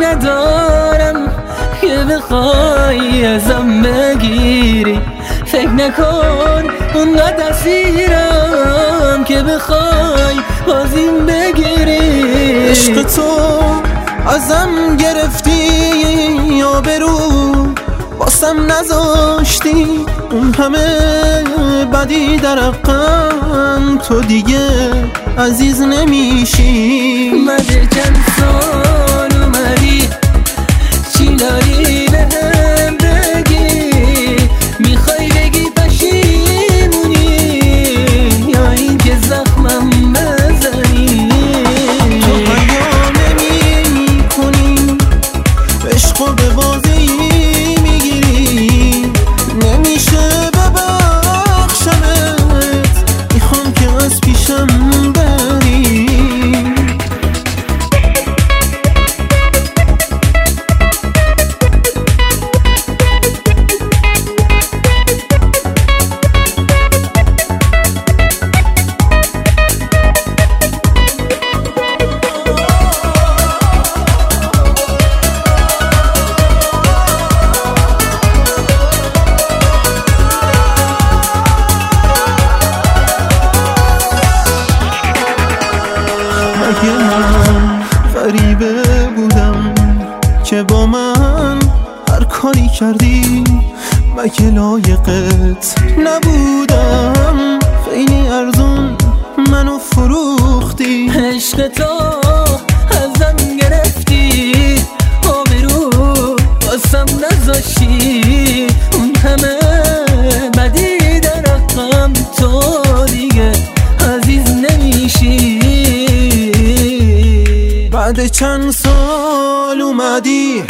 ندارم که بخوای ازم بگیری، فکر نکن اونقدر اسیرم که بخوای بازیم بگیری. عشق تو ازم گرفتی، آبرو واسم نذاشتی، اون همه بدی در حقم تو دیگه عزیز نمیشی. مده چند سال اومدی، چی داری بهم بگی؟ میخوای بگی پشیمونی یا این که زخمم بزنی؟ تو حیا نمی کنی، عشقو به بازی میگیری، نمیشه ببخشمت، میخوام که از پیشم بری. اگه من غریبه بودم که با من هر کاری کردی، مگه لایقت نبودم؟ خیلی ارزون منو فروختی. عشق تو ازم گرفتی، آبرو واسم نذاشتی، اون همه بدی در حقم تو دیگه عزیز نمیشی. بعد چند سال اومدی،